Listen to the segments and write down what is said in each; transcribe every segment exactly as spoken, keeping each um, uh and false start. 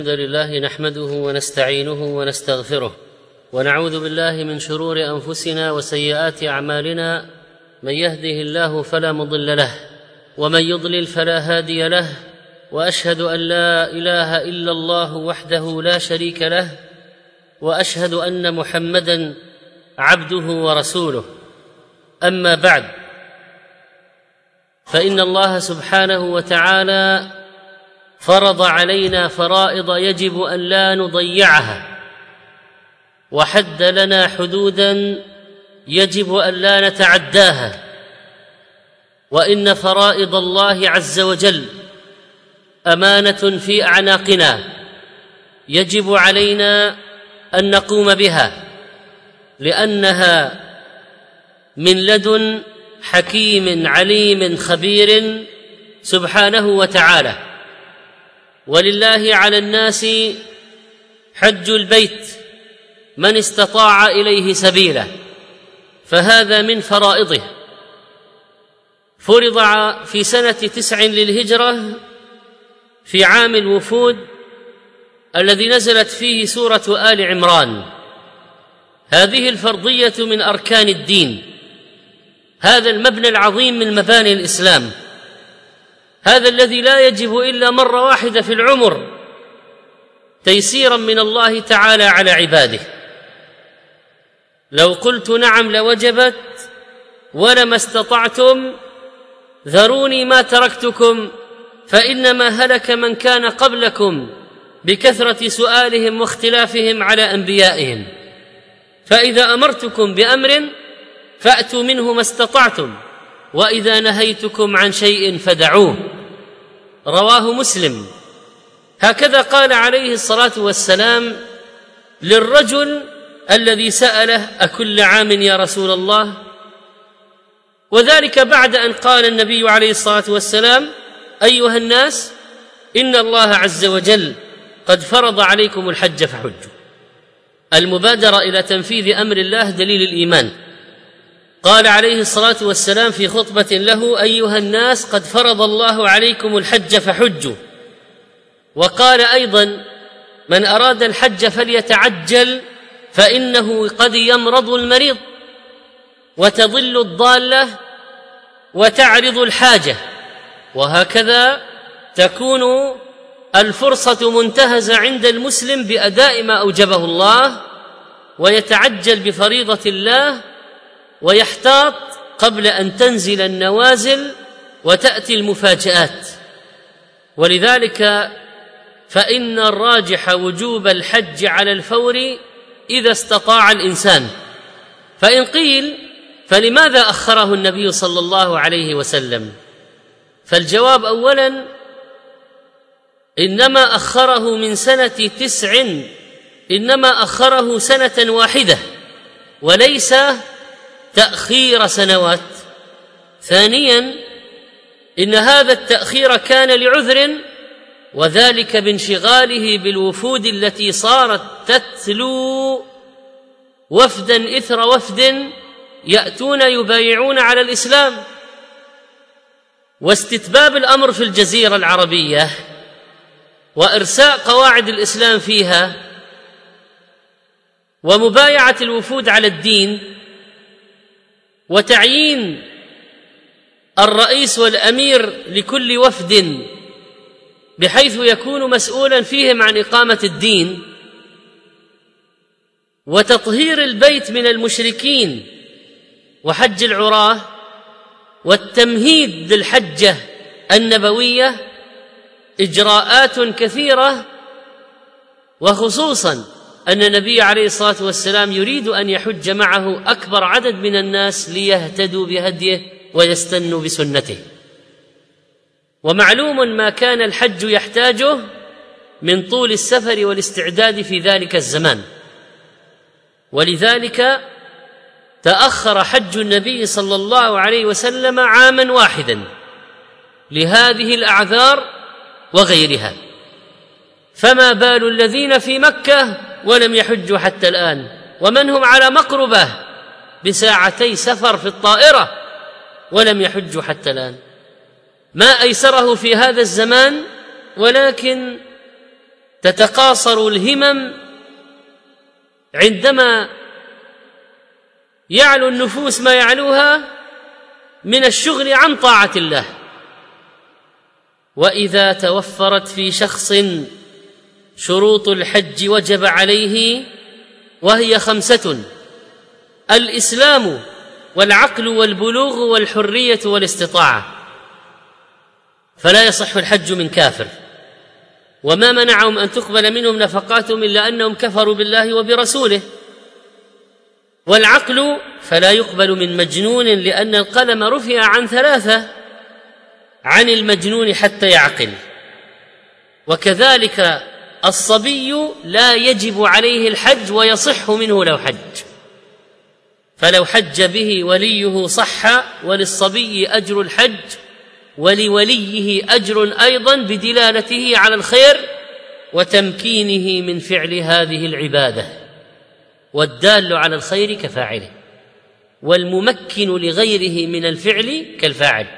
الحمد لله نحمده ونستعينه ونستغفره ونعوذ بالله من شرور أنفسنا وسيئات أعمالنا، من يهده الله فلا مضل له ومن يضلل فلا هادي له، وأشهد أن لا إله إلا الله وحده لا شريك له، وأشهد أن محمدًا عبده ورسوله. أما بعد، فإن الله سبحانه وتعالى فرض علينا فرائض يجب أن لا نضيعها، وحد لنا حدوداً يجب أن لا نتعداها، وإن فرائض الله عز وجل أمانة في أعناقنا يجب علينا أن نقوم بها، لأنها من لدن حكيم عليم خبير سبحانه وتعالى. ولله على الناس حج البيت من استطاع إليه سبيلا، فهذا من فرائضه. فرض في سنة تسع للهجرة في عام الوفود الذي نزلت فيه سورة آل عمران. هذه الفرضية من أركان الدين، هذا المبنى العظيم من مباني الإسلام، هذا الذي لا يجب إلا مرة واحدة في العمر تيسيرا من الله تعالى على عباده. لو قلت نعم لوجبت ولما استطعتم ذروني ما تركتكم، فإنما هلك من كان قبلكم بكثرة سؤالهم واختلافهم على أنبيائهم. فإذا أمرتكم بأمر فأتوا منه ما استطعتم، وإذا نهيتكم عن شيء فدعوه. رواه مسلم. هكذا قال عليه الصلاة والسلام للرجل الذي سأله: أكل عام يا رسول الله؟ وذلك بعد أن قال النبي عليه الصلاة والسلام: أيها الناس، إن الله عز وجل قد فرض عليكم الحج فحجوا. المبادرة إلى تنفيذ أمر الله دليل الإيمان. قال عليه الصلاة والسلام في خطبة له: أيها الناس، قد فرض الله عليكم الحج فحجوا. وقال أيضا: من أراد الحج فليتعجل، فإنه قد يمرض المريض وتضل الضالة وتعرض الحاجة. وهكذا تكون الفرصة منتهزة عند المسلم بأداء ما أوجبه الله، ويتعجل بفريضة الله ويحتاط قبل أن تنزل النوازل وتأتي المفاجآت. ولذلك فإن الراجح وجوب الحج على الفور إذا استطاع الإنسان. فإن قيل: فلماذا أخره النبي صلى الله عليه وسلم؟ فالجواب أولاً: إنما أخره من سنة تسع، إنما أخره سنة واحدة وليس تأخير سنوات. ثانياً: إن هذا التأخير كان لعذر، وذلك بانشغاله بالوفود التي صارت تتلو وفداً إثر وفد يأتون يبايعون على الإسلام، واستتباب الأمر في الجزيرة العربية وإرساء قواعد الإسلام فيها ومبايعة الوفود على الدين وتعيين الرئيس والأمير لكل وفد بحيث يكون مسؤولا فيهم عن إقامة الدين، وتطهير البيت من المشركين وحج العراة والتمهيد للحجة النبوية، إجراءات كثيرة. وخصوصا أن النبي عليه الصلاة والسلام يريد أن يحج معه أكبر عدد من الناس ليهتدوا بهديه ويستنوا بسنته. ومعلوم ما كان الحج يحتاجه من طول السفر والاستعداد في ذلك الزمان، ولذلك تأخر حج النبي صلى الله عليه وسلم عاما واحدا لهذه الأعذار وغيرها. فما بال الذين في مكة ولم يحجوا حتى الآن، ومن هم على مقربة بساعتي سفر في الطائرة ولم يحجوا حتى الآن؟ ما أيسره في هذا الزمان، ولكن تتقاصر الهمم عندما يعلو النفوس ما يعلوها من الشغل عن طاعة الله. وإذا توفرت في شخص شروط الحج وجب عليه، وهي خمسة: الإسلام والعقل والبلوغ والحرية والاستطاعة، فلا يصح الحج من كافر، وما منعهم أن تقبل منهم نفقاتهم إلا أنهم كفروا بالله وبرسوله. والعقل فلا يقبل من مجنون، لأن القلم رفع عن ثلاثة: عن المجنون حتى يعقل. وكذلك الصبي لا يجب عليه الحج ويصح منه لو حج، فلو حج به وليه صح، وللصبي أجر الحج ولوليه أجر أيضا بدلالته على الخير وتمكينه من فعل هذه العبادة، والدال على الخير كفاعله، والممكن لغيره من الفعل كالفاعل.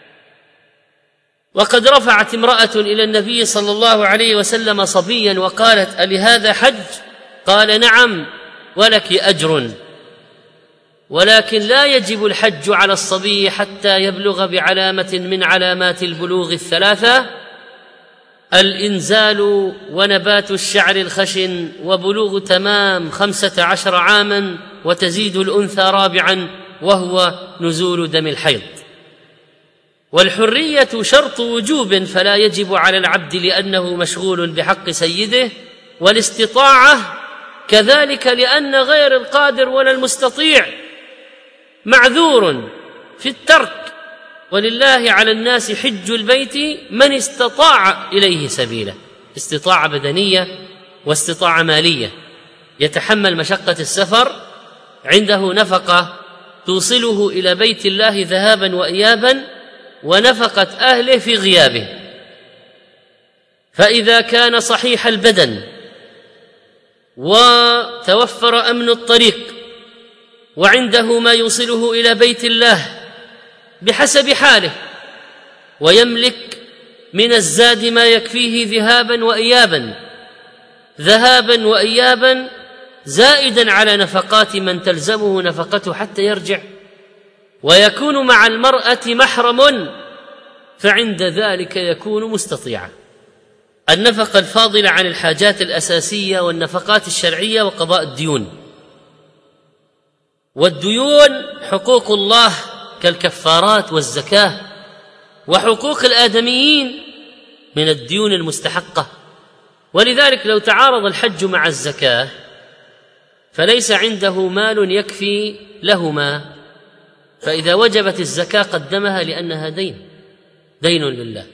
وقد رفعت امرأة إلى النبي صلى الله عليه وسلم صبيا وقالت: ألهذا حج؟ قال: نعم، ولك أجر، ولكن لا يجب الحج على الصبي حتى يبلغ بعلامة من علامات البلوغ الثلاثة: الإنزال ونبات الشعر الخشن وبلوغ تمام خمسة عشر عاما، وتزيد الأنثى رابعا وهو نزول دم الحيض. والحرية شرط وجوب فلا يجب على العبد لأنه مشغول بحق سيده، والاستطاعة كذلك لأن غير القادر ولا المستطيع معذور في الترك. ولله على الناس حج البيت من استطاع إليه سبيلا، استطاعة بدنية واستطاعة مالية، يتحمل مشقة السفر، عنده نفقة توصله إلى بيت الله ذهابا وإيابا، ونفقة أهله في غيابه. فإذا كان صحيح البدن وتوفر أمن الطريق وعنده ما يوصله إلى بيت الله بحسب حاله، ويملك من الزاد ما يكفيه ذهابا وإيابا ذهابا وإيابا زائدا على نفقات من تلزمه نفقته حتى يرجع، ويكون مع المرأة محرم، فعند ذلك يكون مستطيعا. النفقة الفاضلة عن الحاجات الأساسية والنفقات الشرعية وقضاء الديون. والديون حقوق الله كالكفارات والزكاة، وحقوق الآدميين من الديون المستحقة. ولذلك لو تعارض الحج مع الزكاة فليس عنده مال يكفي لهما، فإذا وجبت الزكاة قدمها لأنها دين دين لله.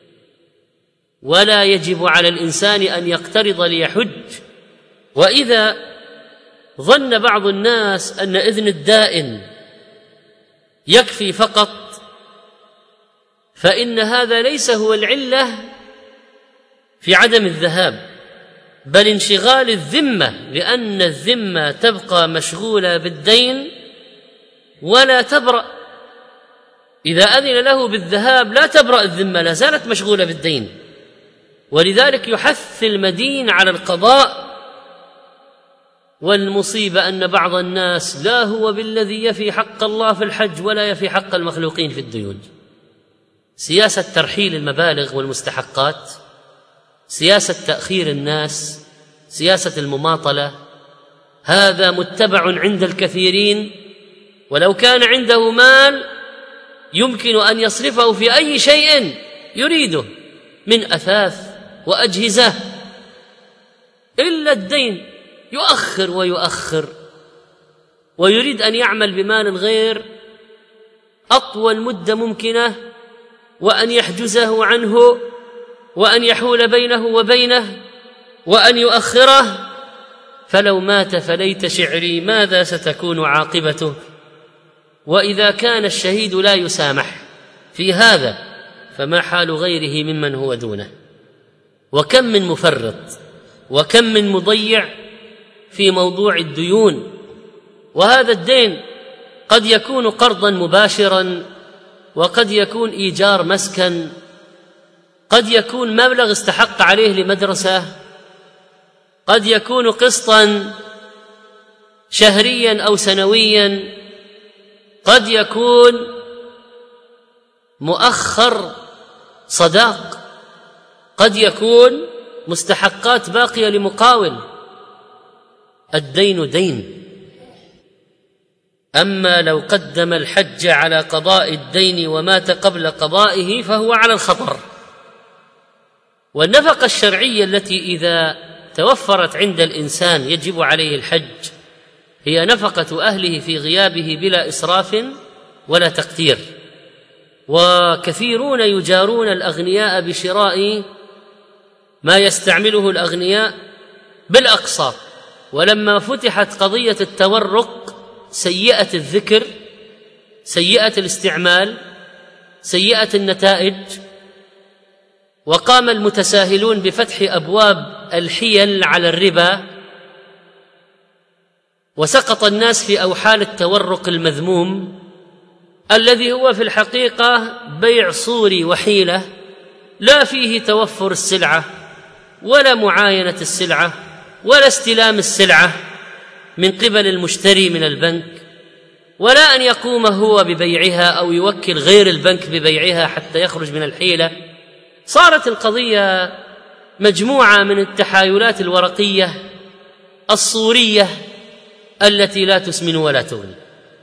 ولا يجب على الإنسان أن يقترض ليحج. وإذا ظن بعض الناس أن إذن الدائن يكفي فقط، فإن هذا ليس هو العلة في عدم الذهاب، بل انشغال الذمة، لأن الذمة تبقى مشغولة بالدين ولا تبرأ. إذا أذن له بالذهاب لا تبرأ الذمة، لا زالت مشغولة بالدين. ولذلك يحث المدين على القضاء. والمصيبة أن بعض الناس لا هو بالذي يفي حق الله في الحج ولا يفي حق المخلوقين في الديون. سياسة ترحيل المبالغ والمستحقات، سياسة تأخير الناس، سياسة المماطلة، هذا متبع عند الكثيرين. ولو كان عنده مال يمكن أن يصرفه في أي شيء يريده من أثاث وأجهزة، إلا الدين يؤخر ويؤخر، ويريد أن يعمل بمال غير أطول مدة ممكنة، وأن يحجزه عنه، وأن يحول بينه وبينه، وأن يؤخره. فلو مات فليت شعري ماذا ستكون عاقبته. وإذا كان الشهيد لا يسامح في هذا فما حال غيره ممن هو دونه. وكم من مفرط وكم من مضيع في موضوع الديون. وهذا الدين قد يكون قرضا مباشرا، وقد يكون إيجار مسكن، قد يكون مبلغ استحق عليه لمدرسة، قد يكون قسطا شهريا أو سنويا، قد يكون مؤخر صداق، قد يكون مستحقات باقية لمقاول. الدين دين. أما لو قدم الحج على قضاء الدين ومات قبل قضائه فهو على الخطر. والنفقة الشرعية التي إذا توفرت عند الإنسان يجب عليه الحج هي نفقة أهله في غيابه بلا إسراف ولا تقتير. وكثيرون يجارون الأغنياء بشراء ما يستعمله الأغنياء بالأقساط، ولما فتحت قضية التورق سيئة الذكر، سيئة الاستعمال، سيئة النتائج، وقام المتساهلون بفتح أبواب الحيل على الربا، وسقط الناس في أوحال التورق المذموم الذي هو في الحقيقة بيع صوري وحيلة لا فيه توفر السلعة ولا معاينة السلعة ولا استلام السلعة من قبل المشتري من البنك، ولا أن يقوم هو ببيعها أو يوكل غير البنك ببيعها حتى يخرج من الحيلة. صارت القضية مجموعة من التحايلات الورقية الصورية التي لا تسمن ولا تغني.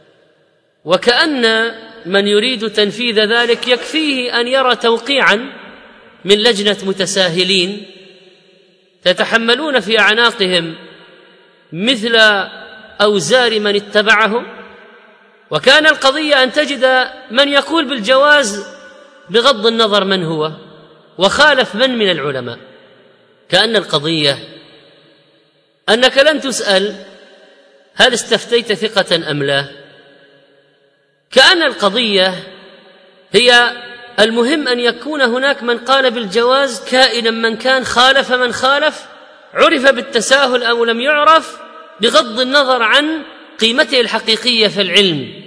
وكأن من يريد تنفيذ ذلك يكفيه أن يرى توقيعا من لجنة متساهلين تتحملون في أعناقهم مثل أوزار من اتبعهم، وكان القضية أن تجد من يقول بالجواز بغض النظر من هو وخالف من من العلماء. كأن القضية أنك لن تسأل هل استفتيت ثقة أم لا. كأن القضية هي المهم أن يكون هناك من قال بالجواز كائنا من كان، خالف من خالف، عرف بالتساهل أو لم يعرف، بغض النظر عن قيمته الحقيقية في العلم.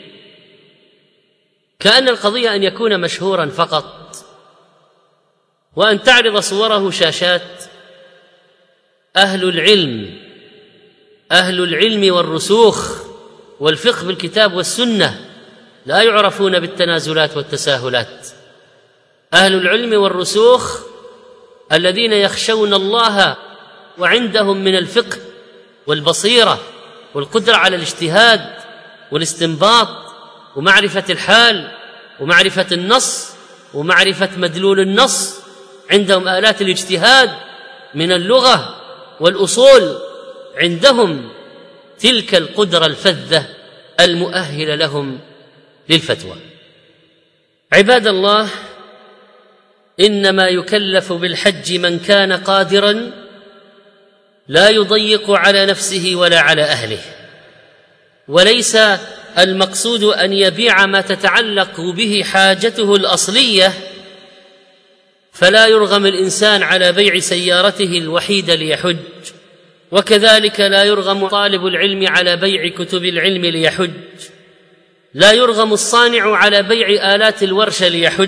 كأن القضية أن يكون مشهورا فقط، وأن تعرض صوره شاشات أهل العلم، أهل العلم والرسوخ والفقه بالكتاب والسنة، لا يعرفون بالتنازلات والتساهلات. أهل العلم والرسوخ الذين يخشون الله وعندهم من الفقه والبصيرة والقدرة على الاجتهاد والاستنباط ومعرفة الحال ومعرفة النص ومعرفة مدلول النص، عندهم آلات الاجتهاد من اللغة والأصول، عندهم تلك القدرة الفذة المؤهلة لهم للفتوى. عباد الله، إنما يكلف بالحج من كان قادرا لا يضيق على نفسه ولا على أهله، وليس المقصود أن يبيع ما تتعلق به حاجته الأصلية، فلا يرغم الإنسان على بيع سيارته الوحيدة ليحج، وكذلك لا يرغم طالب العلم على بيع كتب العلم ليحج، لا يرغم الصانع على بيع آلات الورشة ليحج،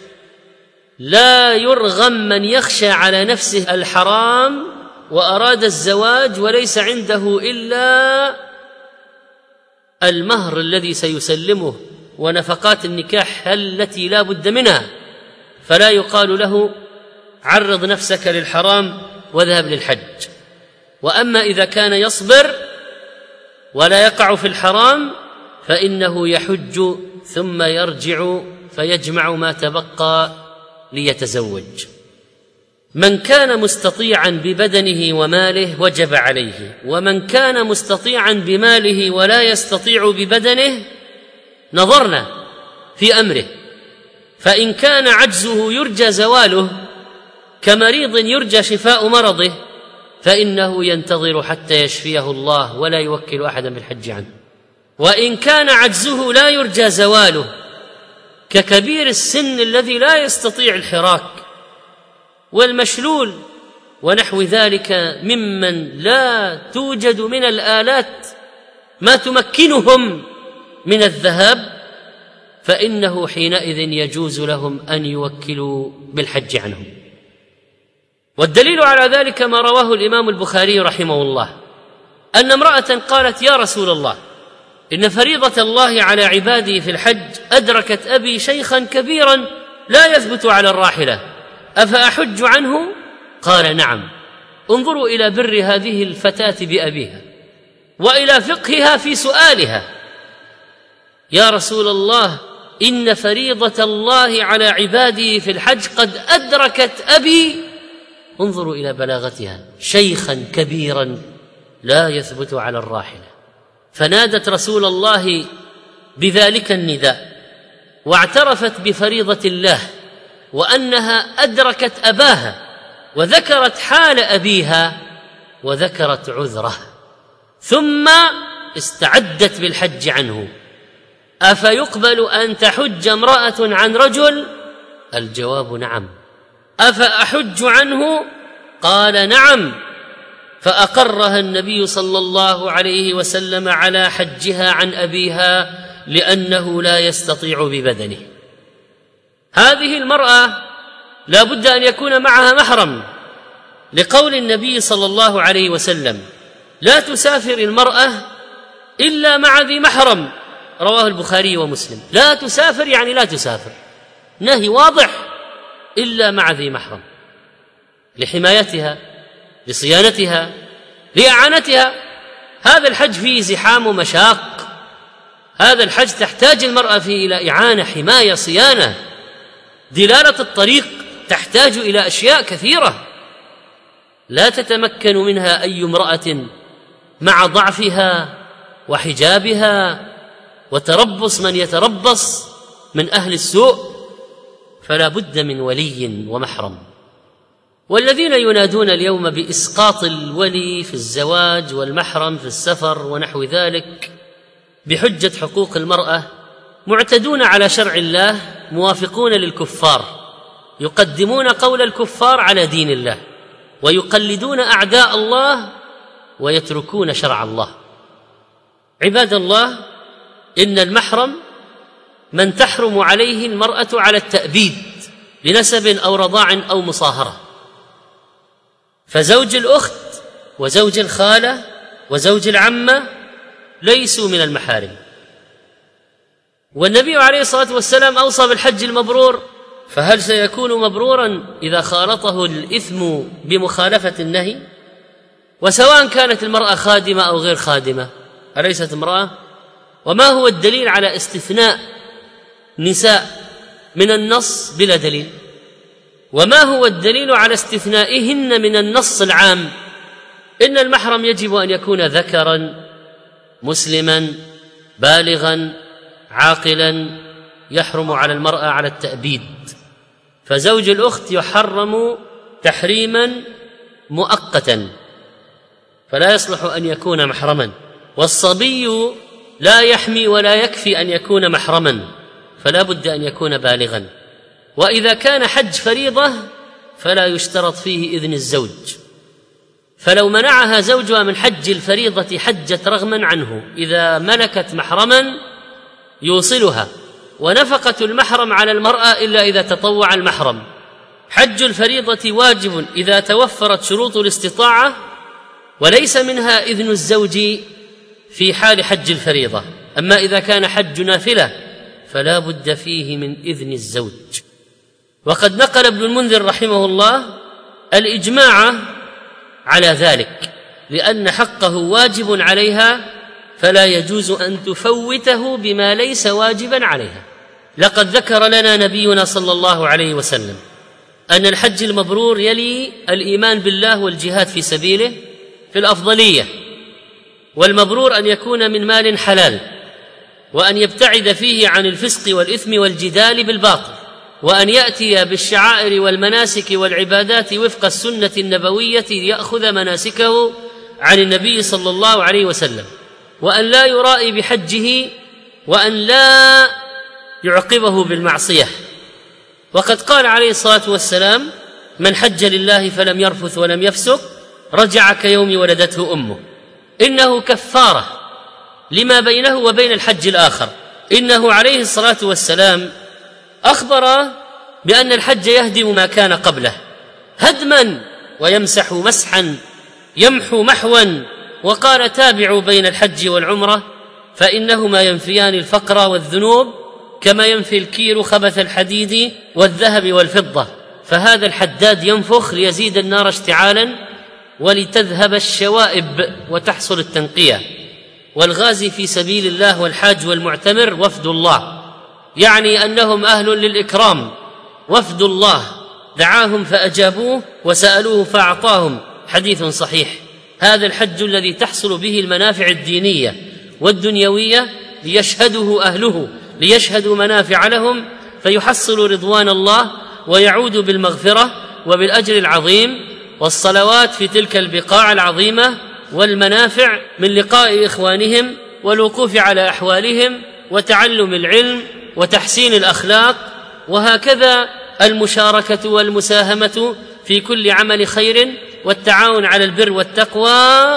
لا يرغم من يخشى على نفسه الحرام وأراد الزواج وليس عنده إلا المهر الذي سيسلمه ونفقات النكاح التي لا بد منها، فلا يقال له عرض نفسك للحرام واذهب للحج. وأما إذا كان يصبر ولا يقع في الحرام فإنه يحج ثم يرجع فيجمع ما تبقى ليتزوج. من كان مستطيعا ببدنه وماله وجب عليه، ومن كان مستطيعا بماله ولا يستطيع ببدنه نظرنا في أمره، فإن كان عجزه يرجى زواله كمريض يرجى شفاء مرضه فإنه ينتظر حتى يشفيه الله ولا يوكل أحدا بالحج عنه. وإن كان عجزه لا يرجى زواله ككبير السن الذي لا يستطيع الحراك والمشلول ونحو ذلك ممن لا توجد من الآلات ما تمكنهم من الذهاب، فإنه حينئذ يجوز لهم أن يوكلوا بالحج عنهم. والدليل على ذلك ما رواه الإمام البخاري رحمه الله أن امرأة قالت: يا رسول الله، إن فريضة الله على عباده في الحج أدركت أبي شيخا كبيرا لا يثبت على الراحلة، أفأحج عنه؟ قال: نعم. انظروا إلى بر هذه الفتاة بأبيها وإلى فقهها في سؤالها: يا رسول الله، إن فريضة الله على عباده في الحج قد أدركت أبي، انظروا إلى بلاغتها، شيخا كبيرا لا يثبت على الراحلة. فنادت رسول الله بذلك النداء واعترفت بفريضة الله وأنها أدركت أباها، وذكرت حال أبيها وذكرت عذره، ثم استعدت بالحج عنه. أفيقبل أن تحج امرأة عن رجل؟ الجواب نعم. أفأحج عنه؟ قال: نعم. فأقرها النبي صلى الله عليه وسلم على حجها عن أبيها لأنه لا يستطيع ببدنه. هذه المرأة لا بد أن يكون معها محرم، لقول النبي صلى الله عليه وسلم: لا تسافر المرأة إلا مع ذي محرم، رواه البخاري ومسلم. لا تسافر يعني لا تسافر، نهي واضح، إلا مع ذي محرم، لحمايتها، لصيانتها، لإعانتها. هذا الحج فيه زحام ومشاق، هذا الحج تحتاج المرأة فيه إلى إعانة، حماية، صيانة. دلالة الطريق تحتاج إلى أشياء كثيرة لا تتمكن منها أي امرأة مع ضعفها وحجابها وتربص من يتربص من أهل السوء، فلا بد من ولي ومحرم. والذين ينادون اليوم بإسقاط الولي في الزواج والمحرم في السفر ونحو ذلك بحجة حقوق المرأة معتدون على شرع الله، موافقون للكفار، يقدمون قول الكفار على دين الله، ويقلدون أعداء الله ويتركون شرع الله. عباد الله، إن المحرم من تحرم عليه المرأة على التأبيد لنسب أو رضاع أو مصاهرة، فزوج الأخت وزوج الخالة وزوج العمة ليسوا من المحارم. والنبي عليه الصلاة والسلام أوصى بالحج المبرور، فهل سيكون مبرورا إذا خالطه الإثم بمخالفة النهي؟ وسواء كانت المرأة خادمة أو غير خادمة، أليست امرأة؟ وما هو الدليل على استثناء نساء من النص بلا دليل؟ وما هو الدليل على استثنائهن من النص العام؟ إن المحرم يجب أن يكون ذكرا مسلما بالغا عاقلا، يحرم على المرأة على التأبيد. فزوج الأخت يحرم تحريما مؤقتا فلا يصلح أن يكون محرما، والصبي لا يحمي ولا يكفي أن يكون محرما، فلا بد أن يكون بالغا. وإذا كان حج فريضة فلا يشترط فيه إذن الزوج، فلو منعها زوجها من حج الفريضة حجت رغما عنه، إذا ملكت محرما يوصلها. ونفقة المحرم على المرأة إلا إذا تطوع المحرم. حج الفريضة واجب إذا توفرت شروط الاستطاعة، وليس منها إذن الزوج في حال حج الفريضة. أما إذا كان حج نافلة فلا بد فيه من إذن الزوج. وقد نقل ابن المنذر رحمه الله الإجماع على ذلك، لأن حقه واجب عليها فلا يجوز أن تفوته بما ليس واجبا عليها. لقد ذكر لنا نبينا صلى الله عليه وسلم أن الحج المبرور يلي الإيمان بالله والجهاد في سبيله في الأفضلية، والمبرور أن يكون من مال حلال، وأن يبتعد فيه عن الفسق والإثم والجدال بالباطل، وأن يأتي بالشعائر والمناسك والعبادات وفق السنة النبوية ليأخذ مناسكه عن النبي صلى الله عليه وسلم، وأن لا يرائي بحجه، وأن لا يعقبه بالمعصية. وقد قال عليه الصلاة والسلام: من حج لله فلم يرفث ولم يفسق رجع كيوم ولدته أمه. إنه كفارة لما بينه وبين الحج الآخر. إنه عليه الصلاة والسلام أخبر بأن الحج يهدم ما كان قبله هدما ويمسح مسحا يمحو محوا، وقال تابعوا بين الحج والعمرة فإنهما ينفيان الفقر والذنوب كما ينفي الكير خبث الحديد والذهب والفضة. فهذا الحداد ينفخ ليزيد النار اشتعالا ولتذهب الشوائب وتحصل التنقية. والغازي في سبيل الله والحاج والمعتمر وفد الله، يعني أنهم أهل للإكرام، وفد الله دعاهم فأجابوه وسألوه فأعطاهم، حديث صحيح. هذا الحج الذي تحصل به المنافع الدينية والدنيوية ليشهده أهله، ليشهدوا منافع لهم فيحصل رضوان الله ويعود بالمغفرة وبالأجر العظيم والصلوات في تلك البقاع العظيمة والمنافع من لقاء إخوانهم والوقوف على أحوالهم وتعلم العلم وتحسين الأخلاق، وهكذا المشاركة والمساهمة في كل عمل خير والتعاون على البر والتقوى.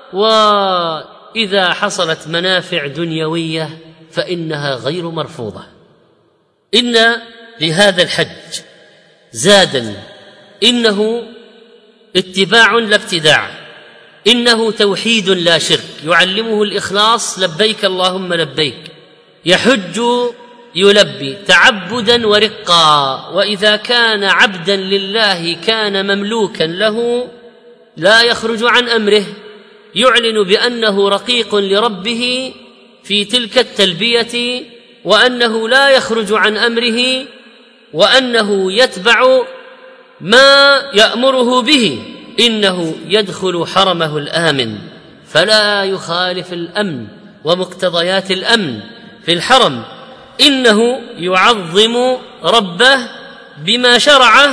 وإذا حصلت منافع دنيوية فإنها غير مرفوضة. إن لهذا الحج زادا، إنه اتباع لا ابتداع، إنه توحيد لا شرك، يعلمه الإخلاص، لبيك اللهم لبيك، يحج يلبي تعبدا ورقا، وإذا كان عبدا لله كان مملوكا له لا يخرج عن أمره، يعلن بأنه رقيق لربه في تلك التلبية، وأنه لا يخرج عن أمره، وأنه يتبع ما يأمره به، إنه يدخل حرمه الآمن فلا يخالف الأمن ومقتضيات الأمن في الحرم، إنه يعظم ربه بما شرعه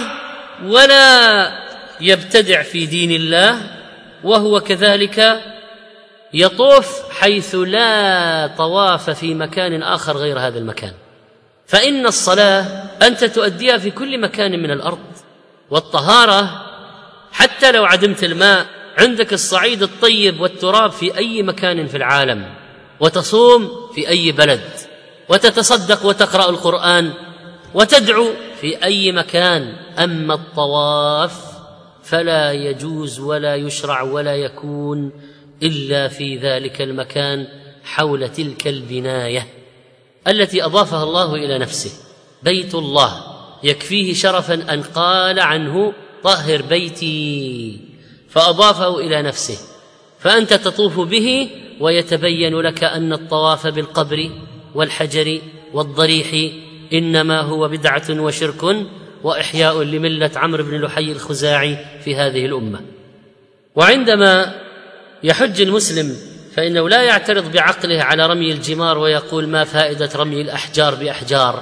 ولا يبتدع في دين الله، وهو كذلك يطوف حيث لا طواف في مكان آخر غير هذا المكان. فإن الصلاة أنت تؤديها في كل مكان من الأرض، والطهارة حتى لو عدمت الماء عندك الصعيد الطيب والتراب في أي مكان في العالم، وتصوم في أي بلد، وتتصدق وتقرأ القرآن وتدعو في أي مكان. أما الطواف فلا يجوز ولا يشرع ولا يكون إلا في ذلك المكان حول تلك البناية التي أضافها الله إلى نفسه، بيت الله، يكفيه شرفا أن قال عنه طهر بيتي، فأضافه إلى نفسه، فأنت تطوف به ويتبين لك أن الطواف بالقبر والحجر والضريح إنما هو بدعة وشرك وإحياء لملة عمرو بن لحي الخزاعي في هذه الأمة. وعندما يحج المسلم فإنه لا يعترض بعقله على رمي الجمار ويقول ما فائدة رمي الأحجار بأحجار،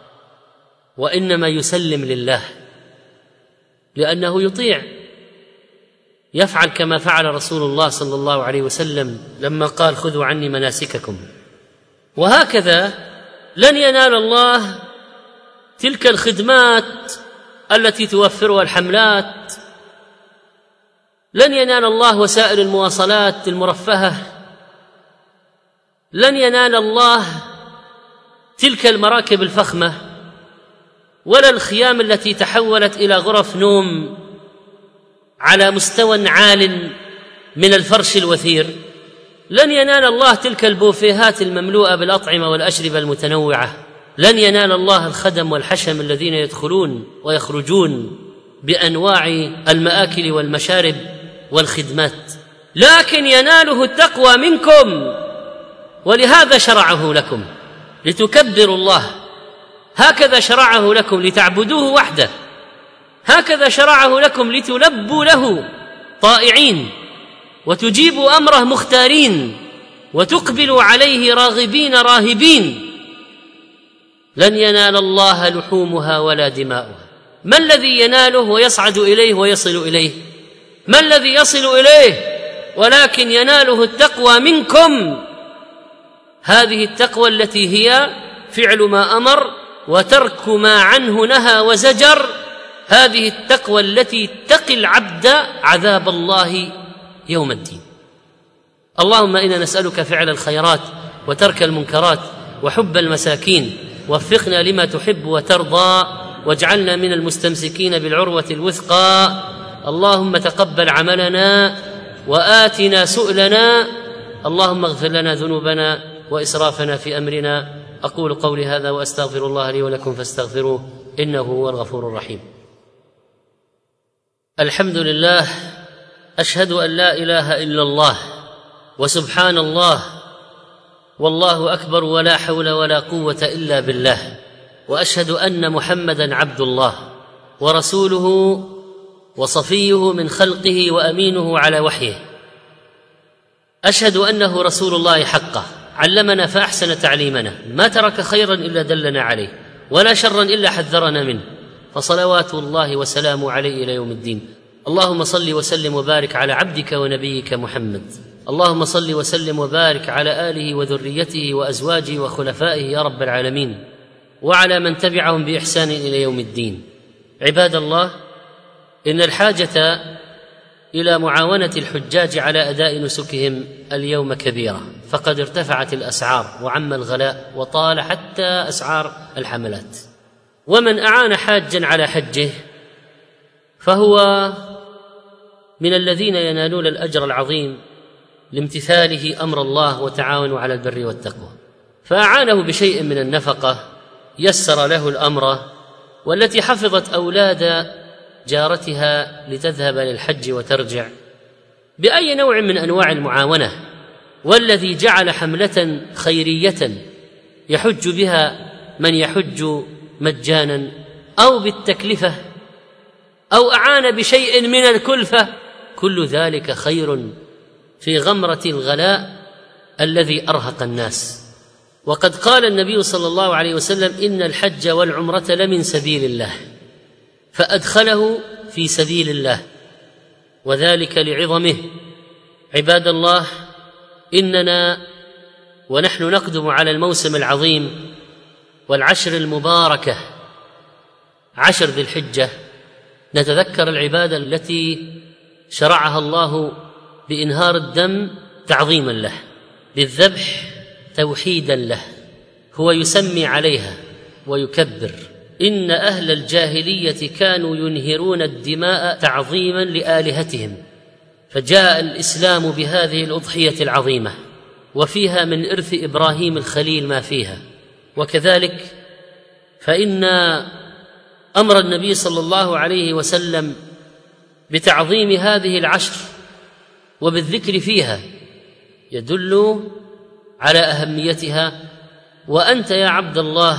وإنما يسلم لله، لأنه يطيع، يفعل كما فعل رسول الله صلى الله عليه وسلم لما قال خذوا عني مناسككم. وهكذا لن ينال الله تلك الخدمات التي توفرها الحملات، لن ينال الله وسائل المواصلات المرفهة، لن ينال الله تلك المراكب الفخمة ولا الخيام التي تحولت إلى غرف نوم على مستوى عال من الفرش الوثير، لن ينال الله تلك البوفيهات المملوءة بالأطعمة والأشربة المتنوعة، لن ينال الله الخدم والحشم الذين يدخلون ويخرجون بأنواع المآكل والمشارب والخدمات، لكن يناله التقوى منكم، ولهذا شرعه لكم لتكبروا الله، هكذا شرعه لكم لتعبدوه وحده، هكذا شرعه لكم لتلبوا له طائعين وتجيبوا أمره مختارين وتقبلوا عليه راغبين راهبين. لن ينال الله لحومها ولا دماؤها. ما الذي يناله ويصعد إليه ويصل إليه؟ ما الذي يصل إليه؟ ولكن يناله التقوى منكم، هذه التقوى التي هي فعل ما أمر وترك ما عنه نهى وزجر، هذه التقوى التي تقي العبد عذاب الله يوم الدين. اللهم إنا نسألك فعل الخيرات وترك المنكرات وحب المساكين، وفقنا لما تحب وترضى، واجعلنا من المستمسكين بالعروة الوثقى، اللهم تقبل عملنا وآتنا سؤلنا، اللهم اغفر لنا ذنوبنا وإسرافنا في أمرنا. أقول قولي هذا وأستغفر الله لي ولكم فاستغفروه إنه هو الغفور الرحيم. الحمد لله، أشهد أن لا إله إلا الله وسبحان الله والله أكبر ولا حول ولا قوة إلا بالله، وأشهد أن محمدًا عبد الله ورسوله وصفيه من خلقه وأمينه على وحيه. أشهد أنه رسول الله حقه، علمنا فأحسن تعليمنا، ما ترك خيرا إلا دلنا عليه ولا شرا إلا حذرنا منه، فصلوات الله وسلامه عليه إلى يوم الدين. اللهم صل وسلم وبارك على عبدك ونبيك محمد، اللهم صل وسلم وبارك على آله وذريته وأزواجه وخلفائه يا رب العالمين، وعلى من تبعهم بإحسان إلى يوم الدين. عباد الله، إن الحاجة إلى معاونة الحجاج على أداء نسكهم اليوم كبيرة، فقد ارتفعت الأسعار وعم الغلاء وطال حتى أسعار الحملات، ومن أعان حاجا على حجه فهو من الذين ينالون الأجر العظيم لامتثاله أمر الله وتعاونوا على البر والتقوى، فأعانه بشيء من النفقة، يسر له الأمر، والتي حفظت أولاد جارتها لتذهب للحج وترجع بأي نوع من أنواع المعاونة، والذي جعل حملة خيرية يحج بها من يحج مجانا أو بالتكلفة أو أعان بشيء من الكلفة، كل ذلك خير في غمرة الغلاء الذي أرهق الناس. وقد قال النبي صلى الله عليه وسلم: إن الحج والعمرة لمن سبيل الله، فأدخله في سبيل الله، وذلك لعظمه. عباد الله، إننا ونحن نقدم على الموسم العظيم والعشر المباركة، عشر ذي الحجة، نتذكر العبادة التي شرعها الله بإنهار الدم تعظيما له، بالذبح توحيدا له، هو يسمي عليها ويكبر. إن أهل الجاهلية كانوا ينهرون الدماء تعظيما لآلهتهم، فجاء الإسلام بهذه الأضحية العظيمة، وفيها من إرث إبراهيم الخليل ما فيها. وكذلك فإن أمر النبي صلى الله عليه وسلم بتعظيم هذه العشر وبالذكر فيها يدل على أهميتها، وأنت يا عبد الله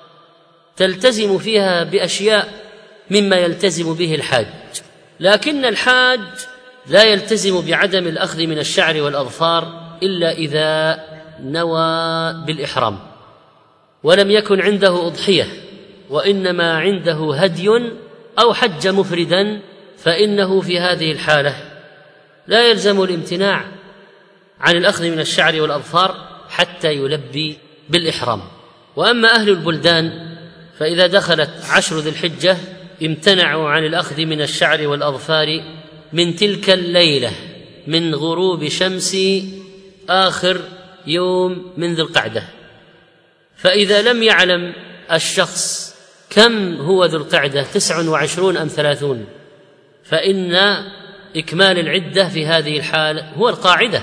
تلتزم فيها بأشياء مما يلتزم به الحاج، لكن الحاج لا يلتزم بعدم الأخذ من الشعر والأظفار إلا إذا نوى بالإحرام ولم يكن عنده أضحية، وإنما عنده هدي أو حج مفردا، فإنه في هذه الحالة لا يلزم الامتناع عن الأخذ من الشعر والأظفار حتى يلبي بالإحرام. وأما أهل البلدان فإذا دخلت عشر ذي الحجة امتنعوا عن الأخذ من الشعر والأظفار من تلك الليلة، من غروب شمس آخر يوم من ذي القعدة. فإذا لم يعلم الشخص كم هو ذو القعدة، تسع وعشرون أم ثلاثون، فإن إكمال العدة في هذه الحال هو القاعدة.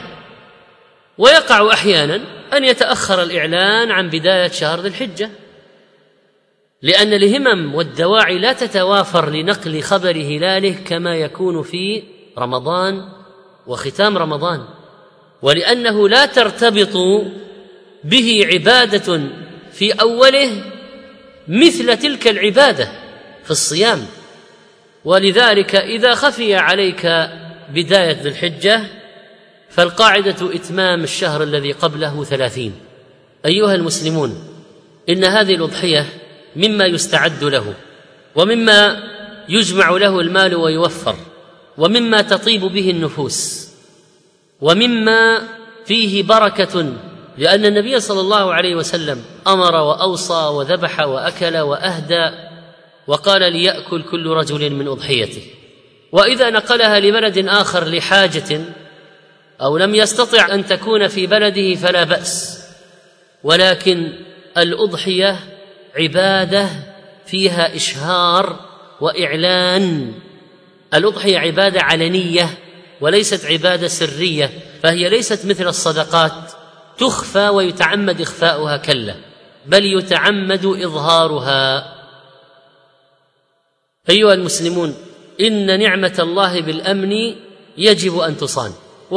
ويقع أحيانا أن يتأخر الإعلان عن بداية شهر ذي الحجة، لأن الهمم والدواعي لا تتوافر لنقل خبر هلاله كما يكون في رمضان وختام رمضان، ولأنه لا ترتبط به عبادة في أوله مثل تلك العبادة في الصيام. ولذلك إذا خفي عليك بداية ذي الحجة فالقاعدة إتمام الشهر الذي قبله ثلاثين. أيها المسلمون، إن هذه الأضحية مما يستعد له، ومما يجمع له المال ويوفر، ومما تطيب به النفوس، ومما فيه بركة، لأن النبي صلى الله عليه وسلم أمر وأوصى وذبح وأكل وأهدى، وقال ليأكل كل رجل من أضحيته. وإذا نقلها لبلد آخر لحاجة أو لم يستطع أن تكون في بلده فلا بأس، ولكن الأضحية عبادة فيها إشهار وإعلان الأضحية عبادة علنية وليست عبادة سرية، فهي ليست مثل الصدقات تخفى ويتعمد إخفاؤها، كلا، بل يتعمد إظهارها. أيها المسلمون، إن نعمة الله بالأمن يجب أن تصان.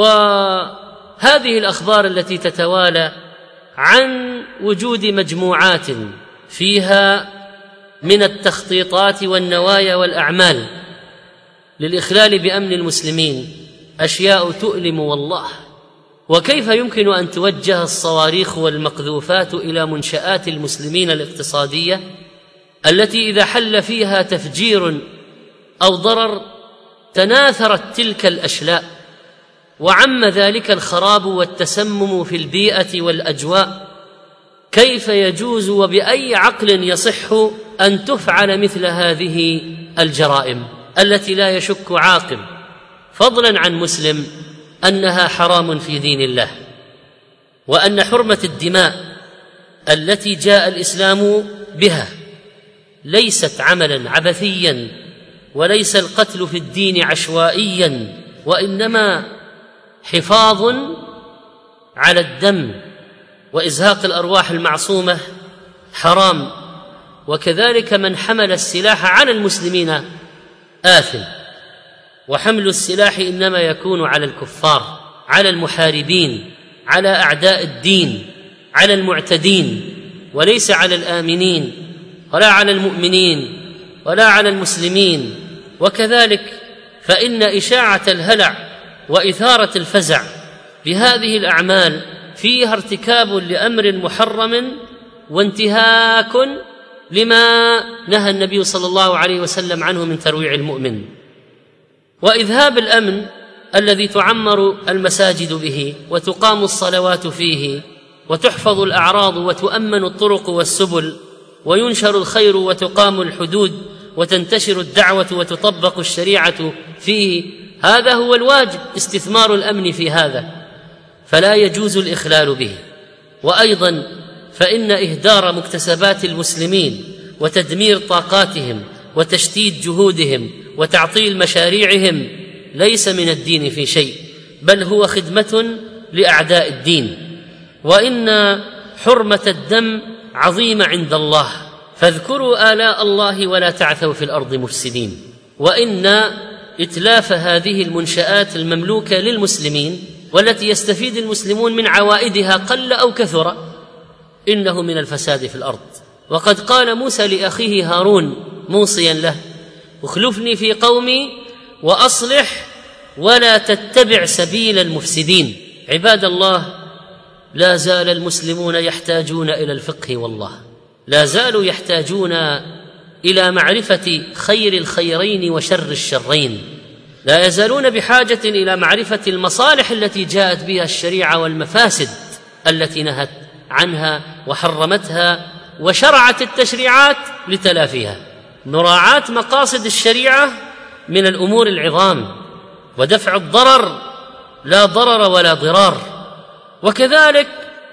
وهذه الأخبار التي تتوالى عن وجود مجموعات فيها من التخطيطات والنوايا والأعمال للإخلال بأمن المسلمين أشياء تؤلم والله. وكيف يمكن أن توجه الصواريخ والمقذوفات إلى منشآت المسلمين الاقتصادية التي إذا حل فيها تفجير أو ضرر تناثرت تلك الأشلاء وعم ذلك الخراب والتسمم في البيئة والأجواء؟ كيف يجوز وبأي عقل يصح أن تفعل مثل هذه الجرائم التي لا يشك عاقل فضلا عن مسلم أنها حرام في دين الله، وأن حرمة الدماء التي جاء الإسلام بها ليست عملا عبثيا، وليس القتل في الدين عشوائيا، وإنما حفاظ على الدم وإزهاق الأرواح المعصومة حرام. وكذلك من حمل السلاح على المسلمين آثم، وحمل السلاح إنما يكون على الكفار، على المحاربين، على أعداء الدين، على المعتدين، وليس على الآمنين ولا على المؤمنين ولا على المسلمين. وكذلك فإن إشاعة الهلع وإثارة الفزع بهذه الأعمال فيها ارتكاب لأمر محرم وانتهاك لما نهى النبي صلى الله عليه وسلم عنه من ترويع المؤمن. وإذهاب الأمن الذي تعمر المساجد به وتقام الصلوات فيه وتحفظ الأعراض وتؤمن الطرق والسبل وينشر الخير وتقام الحدود وتنتشر الدعوة وتطبق الشريعة فيه، هذا هو الواجب، استثمار الأمن في هذا، فلا يجوز الإخلال به. وأيضا فإن إهدار مكتسبات المسلمين وتدمير طاقاتهم وتشتيت جهودهم وتعطيل مشاريعهم ليس من الدين في شيء، بل هو خدمة لأعداء الدين. وإن حرمة الدم عظيمة عند الله، فاذكروا آلاء الله ولا تعثوا في الأرض مفسدين. وإن إتلاف هذه المنشآت المملوكة للمسلمين والتي يستفيد المسلمون من عوائدها قل أو كثر إنه من الفساد في الأرض. وقد قال موسى لأخيه هارون موصيا له: اخلفني في قومي وأصلح ولا تتبع سبيل المفسدين. عباد الله، لا زال المسلمون يحتاجون إلى الفقه، والله لا زالوا يحتاجون إلى معرفة خير الخيرين وشر الشرين، لا يزالون بحاجة إلى معرفة المصالح التي جاءت بها الشريعة والمفاسد التي نهت عنها وحرمتها وشرعت التشريعات لتلافيها. مراعاة مقاصد الشريعة من الأمور العظام، ودفع الضرر لا ضرر ولا ضرار. وكذلك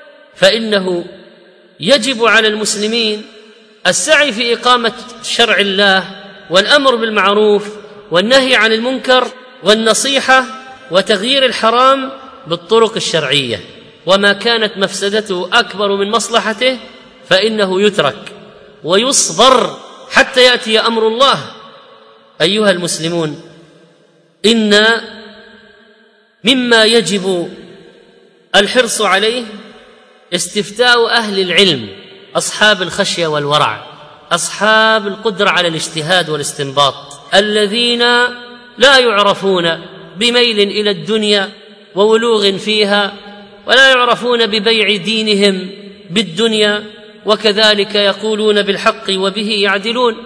فإنه يجب على المسلمين السعي في إقامة شرع الله والأمر بالمعروف والنهي عن المنكر والنصيحة وتغيير الحرام بالطرق الشرعية، وما كانت مفسدته أكبر من مصلحته فإنه يترك ويصبر حتى يأتي أمر الله. أيها المسلمون، إن مما يجب الحرص عليه استفتاء أهل العلم، أصحاب الخشية والورع، أصحاب القدرة على الاجتهاد والاستنباط، الذين لا يعرفون بميل إلى الدنيا وولوغ فيها، ولا يعرفون ببيع دينهم بالدنيا، وكذلك يقولون بالحق وبه يعدلون.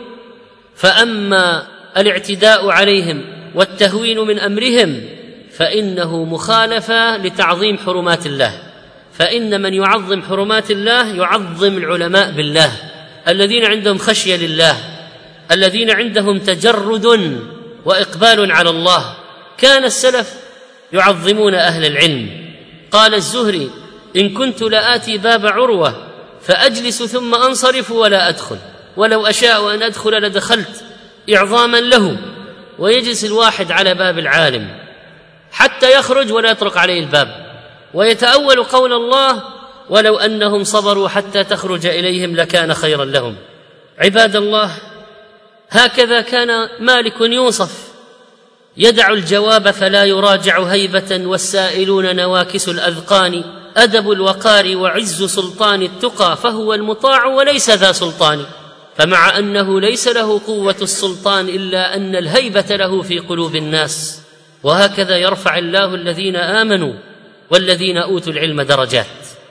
فأما الاعتداء عليهم والتهوين من أمرهم فإنه مخالفة لتعظيم حرمات الله، فإن من يعظم حرمات الله يعظم العلماء بالله الذين عندهم خشية لله، الذين عندهم تجرد وإقبال على الله. كان السلف يعظمون أهل العلم. قال الزهري: إن كنت لآتي باب عروة فأجلس ثم أنصرف ولا أدخل، ولو أشاء أن أدخل لدخلت إعظاما له. ويجلس الواحد على باب العالم حتى يخرج ولا يطرق عليه الباب، ويتأول قول الله: ولو أنهم صبروا حتى تخرج إليهم لكان خيرا لهم. عباد الله، هكذا كان مالك يوصف، يدع الجواب فلا يراجع هيبة، والسائلون نواكس الأذقان، أدب الوقار وعز سلطان التقى، فهو المطاع وليس ذا سلطان. فمع أنه ليس له قوة السلطان إلا أن الهيبة له في قلوب الناس. وهكذا يرفع الله الذين آمنوا والذين أوتوا العلم درجات.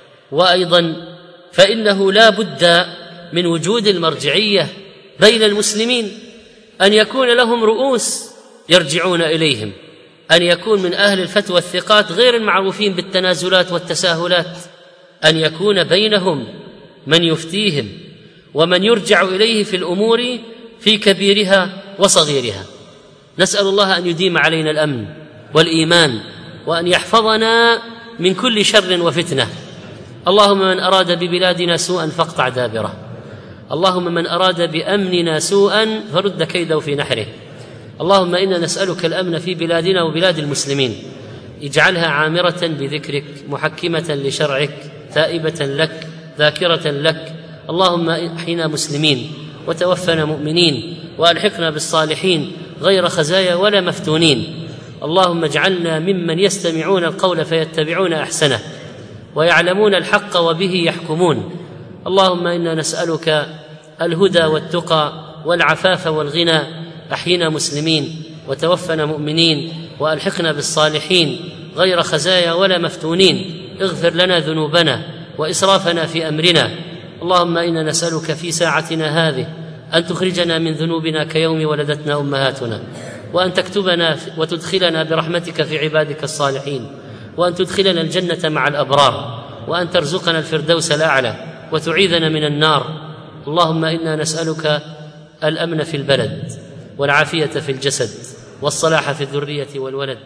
وأيضا فإنه لا بد من وجود المرجعية بين المسلمين، أن يكون لهم رؤوس يرجعون إليهم، أن يكون من أهل الفتوى الثقات غير المعروفين بالتنازلات والتساهلات، أن يكون بينهم من يفتيهم ومن يرجع إليه في الأمور في كبيرها وصغيرها. نسأل الله أن يديم علينا الأمن والإيمان، وأن يحفظنا من كل شر وفتنة. اللهم من أراد ببلادنا سوءا فاقطع دابره، اللهم من أراد بأمننا سوءا فرد كيده في نحره. اللهم إنا نسألك الأمن في بلادنا وبلاد المسلمين، اجعلها عامرة بذكرك، محكمة لشرعك، تائبة لك، ذاكرة لك. اللهم احينا مسلمين وتوفنا مؤمنين، وألحقنا بالصالحين غير خزايا ولا مفتونين. اللهم اجعلنا ممن يستمعون القول فيتبعون أحسنه، ويعلمون الحق وبه يحكمون. اللهم إنا نسألك الهدى والتقى والعفاف والغنى. أحينا مسلمين وتوفنا مؤمنين، وألحقنا بالصالحين غير خزايا ولا مفتونين. اغفر لنا ذنوبنا وإسرافنا في أمرنا. اللهم إنا نسألك في ساعتنا هذه أن تخرجنا من ذنوبنا كيوم ولدتنا أمهاتنا، وأن تكتبنا وتدخلنا برحمتك في عبادك الصالحين، وأن تدخلنا الجنة مع الأبرار، وأن ترزقنا الفردوس الأعلى وتعيذنا من النار. اللهم إنا نسألك الأمن في البلد، والعافية في الجسد، والصلاح في الذرية والولد.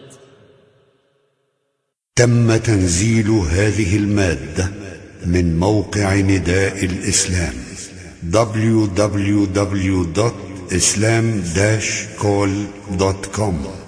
تم تنزيل هذه المادة من موقع نداء الإسلام دبليو دبليو دبليو دوت إسلام داش كول دوت كوم.